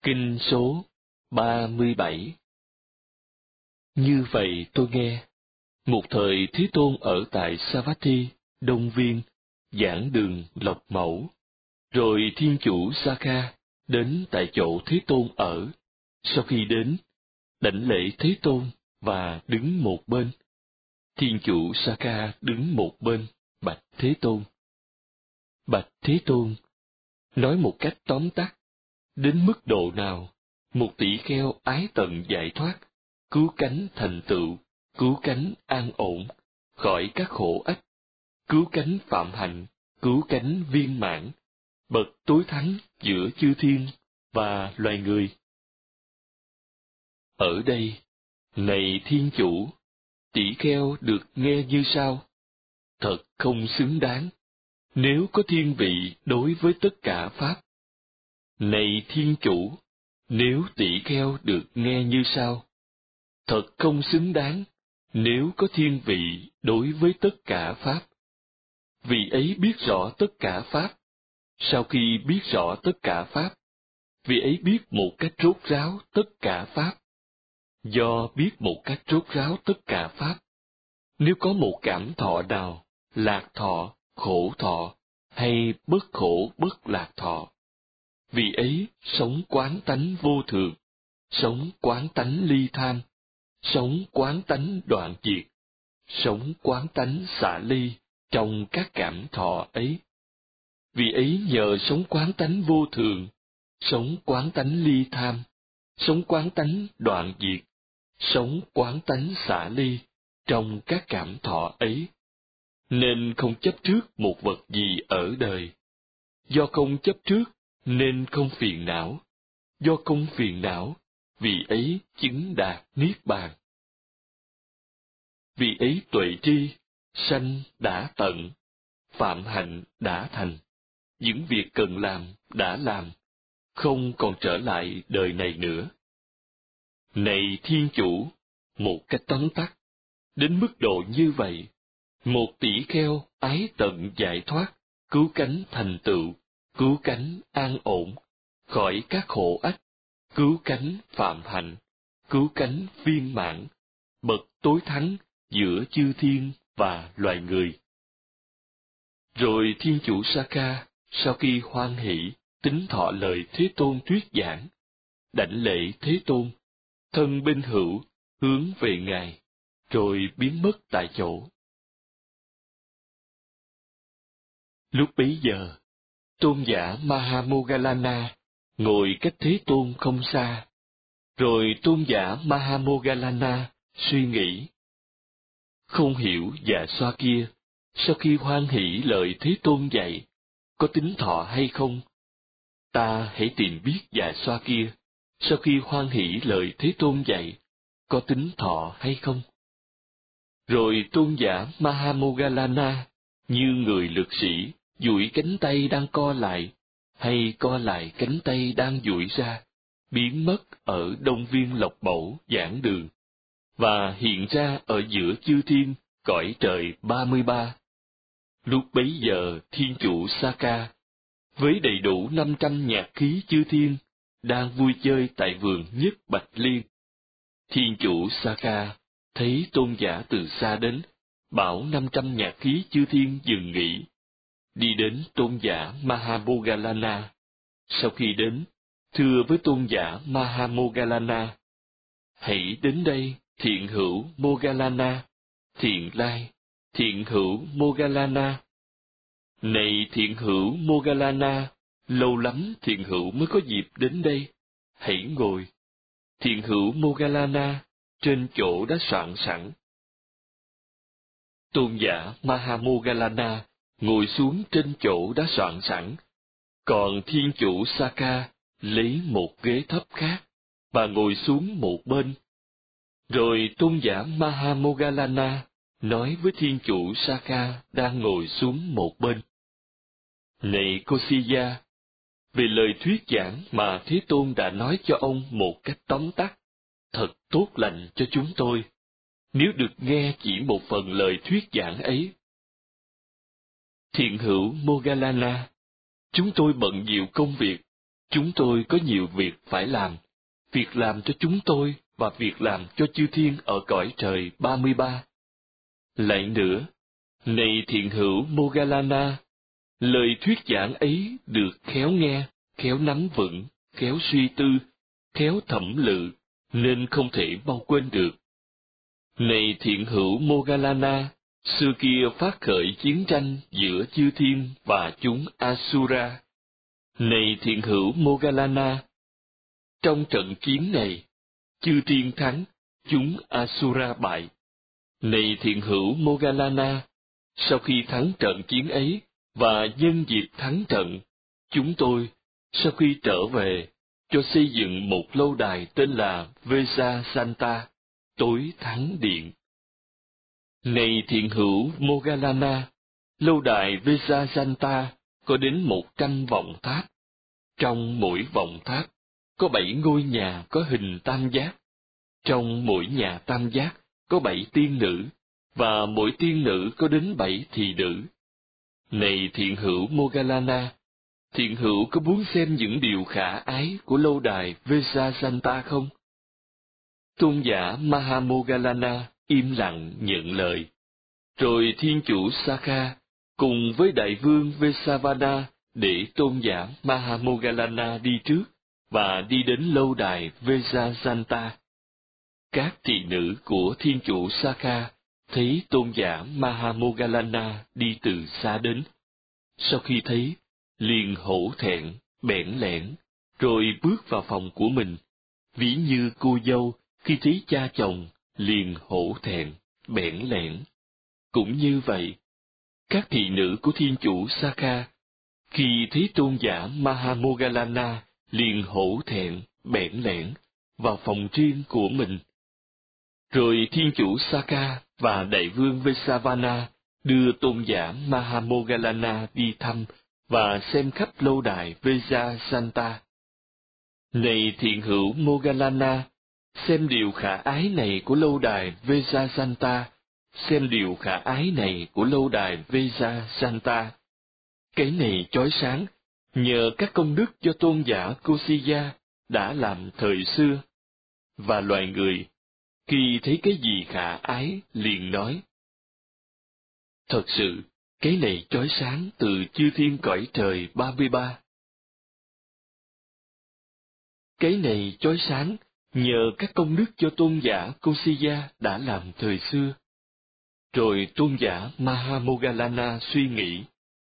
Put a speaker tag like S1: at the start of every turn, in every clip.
S1: Kinh số 37. Như vậy tôi nghe, một thời Thế Tôn ở tại Savatthi, Đông Viên, giảng đường Lộc Mẫu, rồi Thiên Chủ Sakha đến tại chỗ Thế Tôn ở. Sau khi đến, đảnh lễ Thế Tôn và đứng một bên. Thiên Chủ Sakha đứng một bên, bạch Thế Tôn. Bạch Thế Tôn, nói một cách tóm tắt, đến mức độ nào một tỷ kheo ái tận giải thoát, cứu cánh thành tựu, cứu cánh an ổn, khỏi các khổ ách, cứu cánh phạm hạnh, cứu cánh viên mãn, bậc tối thắng giữa chư thiên và loài người. Ở đây, này Thiên Chủ, tỷ kheo được nghe như sau: thật không xứng đáng, nếu có thiên vị đối với tất cả Pháp. Này Thiên Chủ, nếu tỷ kheo được nghe như sau: thật không xứng đáng, nếu có thiên vị đối với tất cả Pháp. Vị ấy biết rõ tất cả Pháp. Sau khi biết rõ tất cả Pháp, vị ấy biết một cách rốt ráo tất cả Pháp. Do biết một cách rốt ráo tất cả Pháp, nếu có một cảm thọ nào, lạc thọ, khổ thọ, hay bất khổ bất lạc thọ, vị ấy sống quán tánh vô thường, sống quán tánh ly tham, sống quán tánh đoạn diệt, sống quán tánh xả ly trong các cảm thọ ấy. Vì ấy nhờ sống quán tánh vô thường, sống quán tánh ly tham, sống quán tánh đoạn diệt, sống quán tánh xả ly trong các cảm thọ ấy, nên không chấp trước một vật gì ở đời. Do không chấp trước nên không phiền não. Do không phiền não, vì ấy chứng đạt niết bàn. Vì ấy tuệ tri, sanh đã tận, phạm hạnh đã thành, những việc cần làm đã làm, không còn trở lại đời này nữa. Này Thiên Chủ, một cách tóm tắt, đến mức độ như vậy, một tỷ kheo ái tận giải thoát, cứu cánh thành tựu, cứu cánh an ổn, khỏi các khổ ách, cứu cánh phạm hạnh, cứu cánh viên mãn, bậc tối thắng giữa chư thiên và loài người. Rồi Thiên Chủ Sakha, sau khi hoan hỷ, tín thọ lời Thế Tôn thuyết giảng, đảnh lễ Thế Tôn, thân bên hữu, hướng về Ngài, rồi biến mất tại chỗ. Lúc bấy giờ, tôn giả Mahamoggallana ngồi cách Thế Tôn không xa. Rồi tôn giả Mahamoggallana suy nghĩ, không hiểu Dạ Xoa kia, sau khi hoan hỷ lời Thế Tôn dạy, có tín thọ hay không? Ta hãy tìm biết Dạ Xoa kia, sau khi hoan hỷ lời Thế Tôn dạy, có tín thọ hay không? Rồi tôn giả Mahamoggallana, như người lực sĩ, duỗi cánh tay đang co lại, hay co lại cánh tay đang duỗi ra, biến mất ở Đông Viên Lộc Mẫu giảng đường, và hiện ra ở giữa chư thiên, cõi trời 33. Lúc bấy giờ Thiên Chủ Sakha, với đầy đủ 500 nhạc khí chư thiên, đang vui chơi tại vườn Nhất Bạch Liên. Thiên Chủ Sakha thấy tôn giả từ xa đến, bảo 500 nhạc khí chư thiên dừng nghỉ, đi đến tôn giả Mahamoggallana. Sau khi đến, thưa với tôn giả Mahamoggallana, hãy đến đây, thiện hữu Moggallana, thiện lai, thiện hữu Moggallana. Này thiện hữu Moggallana, lâu lắm thiện hữu mới có dịp đến đây, hãy ngồi. Thiện hữu Moggallana, trên chỗ đã soạn sẵn. Tôn giả Mahamoggallana ngồi xuống trên chỗ đã soạn sẵn, còn Thiên Chủ Sakha lấy một ghế thấp khác và ngồi xuống một bên. Rồi tôn giả Mahamoggallana nói với Thiên Chủ Sakha đang ngồi xuống một bên, này Kosiya, về lời thuyết giảng mà Thế Tôn đã nói cho ông một cách tóm tắt, thật tốt lành cho chúng tôi, nếu được nghe chỉ một phần lời thuyết giảng ấy. Thiện hữu Moggallana, chúng tôi bận nhiều công việc, Chúng tôi có nhiều việc phải làm, việc làm cho chúng tôi và việc làm cho chư thiên ở cõi trời 33. Lại nữa, này thiện hữu Moggallana, lời thuyết giảng ấy được khéo nghe, khéo nắm vững, khéo suy tư, khéo thẩm lự, nên không thể mau quên được. Này thiện hữu Moggallana, xưa kia phát khởi chiến tranh giữa chư thiên và chúng Asura. Này thiện hữu Moggallana, trong trận chiến này, chư thiên thắng, chúng Asura bại. Này thiện hữu Moggallana, sau khi thắng trận chiến ấy và nhân dịp thắng trận, chúng tôi, sau khi trở về, cho xây dựng một lâu đài tên là Vajrasanta, tối thắng điện. Này thiện hữu Moggallana, lâu đài Vajrasanta có đến 100 vọng tháp. Trong mỗi vọng tháp có 7 ngôi nhà có hình tam giác. Trong mỗi nhà tam giác có 7 tiên nữ, và mỗi tiên nữ có đến 7 thị nữ. Này thiện hữu Moggallana, thiện hữu có muốn xem những điều khả ái của lâu đài Vajrasanta không? Tôn giả Mahamoggallana im lặng nhận lời. Rồi thiên chủ Sakha cùng với đại vương Vesavana để tôn giả Mahamoggallana đi trước và đi đến lâu đài Vajrasanta. Các thị nữ của thiên chủ Sakha thấy tôn giả Mahamoggallana đi từ xa đến. Sau khi thấy, liền hổ thẹn, bẽn lẽn, rồi bước vào phòng của mình, ví như cô dâu khi thấy cha chồng liền hổ thẹn, bẽn lẽn. Cũng như vậy, các thị nữ của thiên chủ Sakha khi thấy tôn giả Mahamoggallana liền hổ thẹn, bẽn lẽn vào phòng riêng của mình. Rồi thiên chủ Sakha và đại vương Vesavana đưa tôn giả Mahamoggallana đi thăm và xem khắp lâu đài Vajrasanta. Này thiện hữu Moggallana, xem điều khả ái này của lâu đài Vajrasanta, xem điều khả ái này của lâu đài Vajrasanta. Cái này chói sáng, nhờ các công đức do tôn giả Kosiya đã làm thời xưa. Và loài người, khi thấy cái gì khả ái, liền nói: thật sự, cái này chói sáng từ chư thiên cõi trời 33. Cái này chói sáng, nhờ các công đức do tôn giả Kosiya đã làm thời xưa. Rồi tôn giả Mahamoggallana suy nghĩ: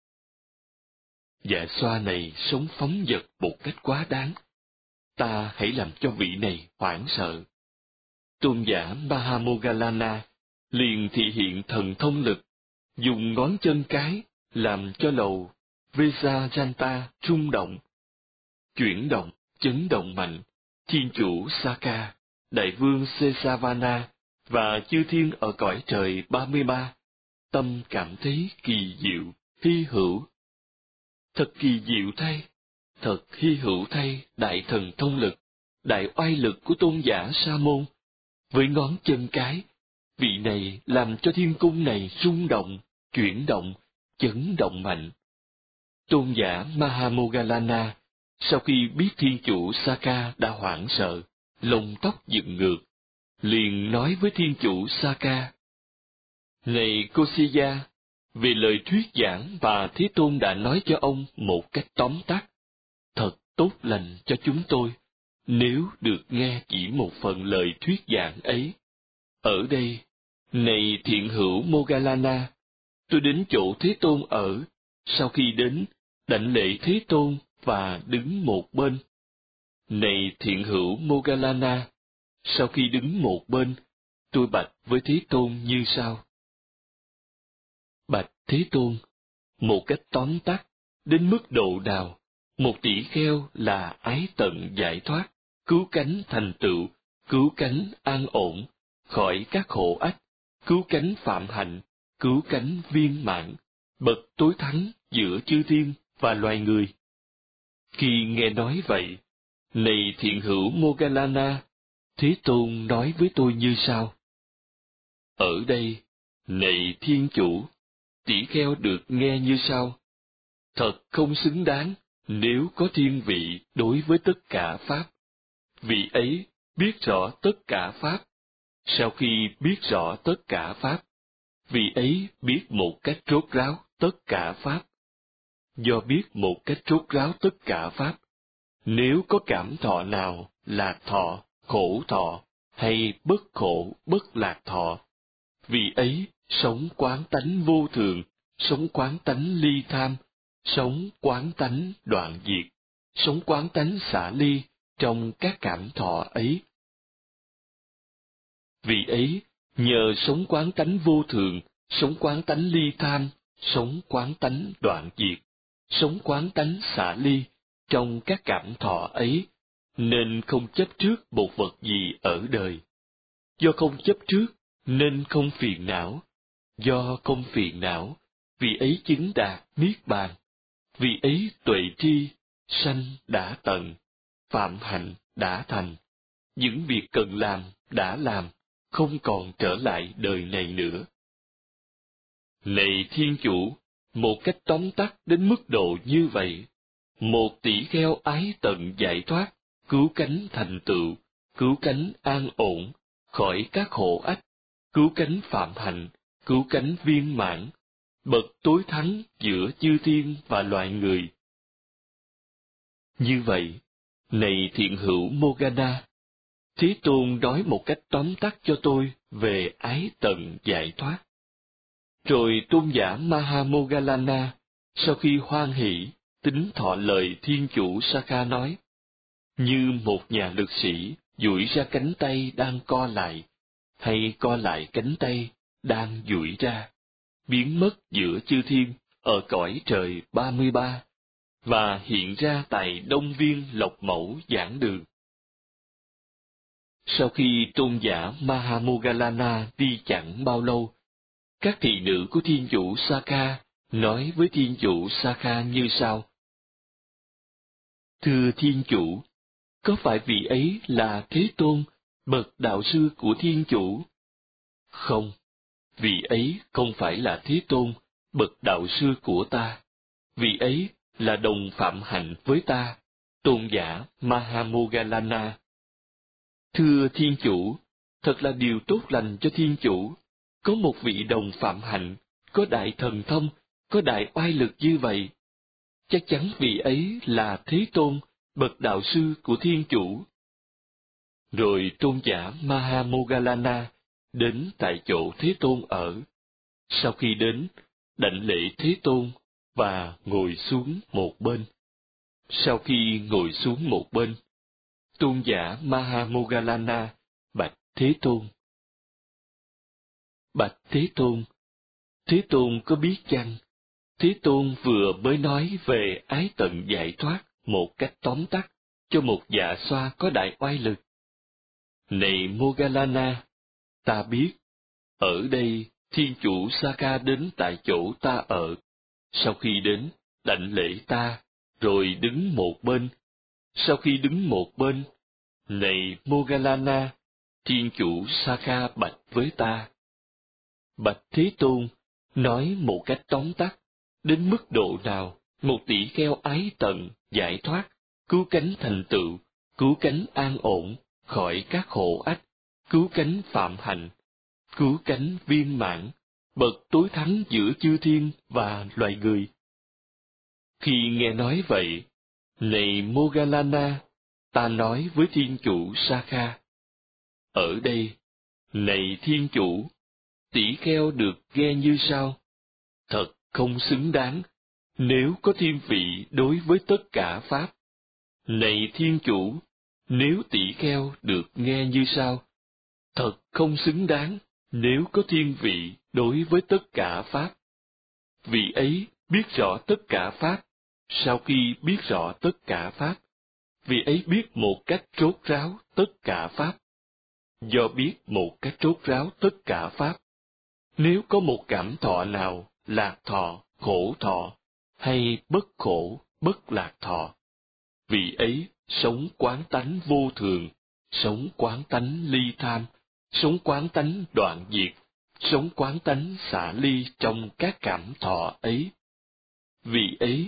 S1: dạ xoa này sống phóng dật một cách quá đáng. Ta hãy làm cho vị này hoảng sợ. Tôn giả Mahamoggallana liền thị hiện thần thông lực, dùng ngón chân cái làm cho lầu Vajrasanta rung động, chuyển động, chấn động mạnh. Thiên chủ Sakha, đại vương Sesavana và chư thiên ở cõi trời 33, tâm cảm thấy kỳ diệu, hy hữu. Thật kỳ diệu thay, thật hy hữu thay đại thần thông lực, đại oai lực của tôn giả Sa môn. Với ngón chân cái, vị này làm cho thiên cung này rung động, chuyển động, chấn động mạnh. Tôn giả Mahamoggallana, sau khi biết thiên chủ Sakha đã hoảng sợ, lông tóc dựng ngược, liền nói với thiên chủ Sakha: này Kosiya, về lời thuyết giảng và Thế Tôn đã nói cho ông một cách tóm tắt, thật tốt lành cho chúng tôi, nếu được nghe chỉ một phần lời thuyết giảng ấy. Ở đây, này thiện hữu Moggallana, tôi đến chỗ Thế Tôn ở, sau khi đến, đảnh lễ Thế Tôn và đứng một bên. Này thiện hữu Moggallana, sau khi đứng một bên, tôi bạch với Thế Tôn như sau: bạch Thế Tôn, một cách tóm tắt, đến mức độ nào, một tỷ kheo là ái tận giải thoát, cứu cánh thành tựu, cứu cánh an ổn, khỏi các khổ ách, cứu cánh phạm hạnh, cứu cánh viên mãn, bậc tối thắng giữa chư thiên và loài người. Khi nghe nói vậy, này thiện hữu Moggallana, Thế Tôn nói với tôi như sau: ở đây, này thiên chủ, tỷ kheo được nghe như sau: thật không xứng đáng, nếu có thiên vị đối với tất cả Pháp. Vị ấy biết rõ tất cả Pháp. Sau khi biết rõ tất cả Pháp, vị ấy biết một cách rốt ráo tất cả Pháp. Do biết một cách rốt ráo tất cả Pháp, nếu có cảm thọ nào lạc thọ, khổ thọ, hay bất khổ, bất lạc thọ, vị ấy sống quán tánh vô thường, sống quán tánh ly tham, sống quán tánh đoạn diệt, sống quán tánh xả ly trong các cảm thọ ấy. Vị ấy nhờ sống quán tánh vô thường, sống quán tánh ly tham, sống quán tánh đoạn diệt, sống quán tánh xả ly trong các cảm thọ ấy, nên không chấp trước một vật gì ở đời. Do không chấp trước, nên không phiền não. Do không phiền não, vị ấy chứng đạt niết bàn. Vị ấy tuệ tri, sanh đã tận, phạm hạnh đã thành. Những việc cần làm đã làm, không còn trở lại đời này nữa. Này Thiên Chủ, một cách tóm tắt đến mức độ như vậy, một tỷ kheo ái tận giải thoát, cứu cánh thành tựu, cứu cánh an ổn, khỏi các khổ ách, cứu cánh phạm hạnh, cứu cánh viên mãn, bậc tối thắng giữa chư thiên và loài người. Như vậy, này thiện hữu Mogana, Thế Tôn nói một cách tóm tắt cho tôi về ái tận giải thoát. Rồi tôn giả Mahamoggallana, sau khi hoan hỷ, tín thọ lời Thiên Chủ Sakha nói, như một nhà lực sĩ duỗi ra cánh tay đang co lại, hay co lại cánh tay đang duỗi ra, biến mất giữa chư thiên ở cõi trời 33, và hiện ra tại Đông Viên Lộc Mẫu giảng đường. Sau khi tôn giả Mahamoggallana đi chẳng bao lâu, các thị nữ của Thiên Chủ Sakha nói với Thiên Chủ Sakha như sau: Thưa Thiên Chủ, có phải vị ấy là Thế Tôn, bậc đạo sư của Thiên Chủ? Không, vị ấy không phải là Thế Tôn, bậc đạo sư của ta. Vị ấy là đồng phạm hạnh với ta, tôn giả Mahamoggallana. Thưa Thiên Chủ, thật là điều tốt lành cho Thiên Chủ. Có một vị đồng phạm hạnh, có đại thần thông, có đại oai lực như vậy. Chắc chắn vị ấy là Thế Tôn, bậc đạo sư của Thiên Chủ. Rồi tôn giả Mahamoggallana đến tại chỗ Thế Tôn ở. Sau khi đến, đảnh lễ Thế Tôn và ngồi xuống một bên. Sau khi ngồi xuống một bên, tôn giả Mahamoggallana bạch Thế Tôn: Bạch Thế Tôn có biết chăng, Thế Tôn vừa mới nói về ái tận giải thoát một cách tóm tắt cho một dạ xoa có đại oai lực. Này Moggallana, ta biết, ở đây Thiên Chủ Sakha đến tại chỗ ta ở. Sau khi đến, đảnh lễ ta, rồi đứng một bên. Sau khi đứng một bên, này Moggallana, Thiên Chủ Sakha bạch với ta: Bạch Thế Tôn, nói một cách tóm tắt, đến mức độ nào một tỷ kheo ái tận, giải thoát, cứu cánh thành tựu, cứu cánh an ổn, khỏi các khổ ách, cứu cánh phạm hạnh, cứu cánh viên mãn, bậc tối thắng giữa chư thiên và loài người. Khi nghe nói vậy, này Moggallana, ta nói với Thiên Chủ Sakha: Ở đây, này Thiên Chủ, tỷ kheo được nghe như sau: Thật không xứng đáng, nếu có thiên vị đối với tất cả Pháp. Này Thiên Chủ, nếu tỷ kheo được nghe như sau: Thật không xứng đáng, nếu có thiên vị đối với tất cả Pháp. Vị ấy biết rõ tất cả Pháp. Sau khi biết rõ tất cả Pháp, vị ấy biết một cách rốt ráo tất cả Pháp. Do biết một cách rốt ráo tất cả Pháp, nếu có một cảm thọ nào lạc thọ, khổ thọ, hay bất khổ, bất lạc thọ, vị ấy sống quán tánh vô thường, sống quán tánh ly tham, sống quán tánh đoạn diệt, sống quán tánh xả ly trong các cảm thọ ấy. Vị ấy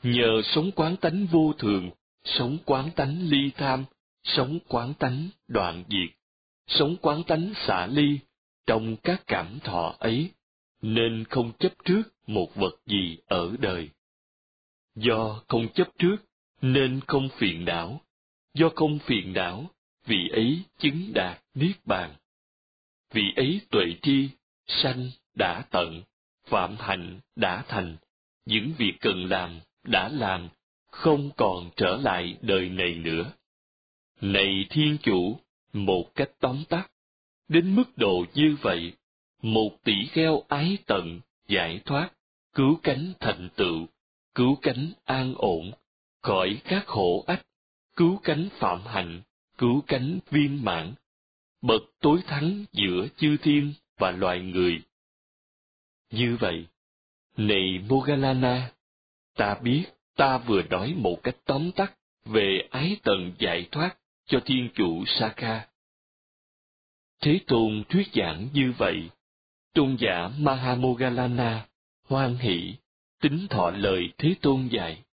S1: nhờ sống quán tánh vô thường, sống quán tánh ly tham, sống quán tánh đoạn diệt, sống quán tánh xả ly, trong các cảm thọ ấy, nên không chấp trước một vật gì ở đời. Do không chấp trước, nên không phiền não. Do không phiền não, vị ấy chứng đạt niết bàn. Vị ấy tuệ tri, sanh đã tận, phạm hạnh đã thành, những việc cần làm đã làm, không còn trở lại đời này nữa. Này Thiên Chủ, một cách tóm tắt, đến mức độ như vậy, một tỷ kheo ái tận, giải thoát, cứu cánh thành tựu, cứu cánh an ổn, khỏi các khổ ách, cứu cánh phạm hạnh, cứu cánh viên mãn, bậc tối thắng giữa chư thiên và loài người. Như vậy, này Moggallana, ta biết ta vừa nói một cách tóm tắt về ái tận giải thoát cho Thiên Chủ Sakha. Thế Tôn thuyết giảng như vậy, tôn giả Mahamoggallana hoan hỷ, tín thọ lời Thế Tôn dạy.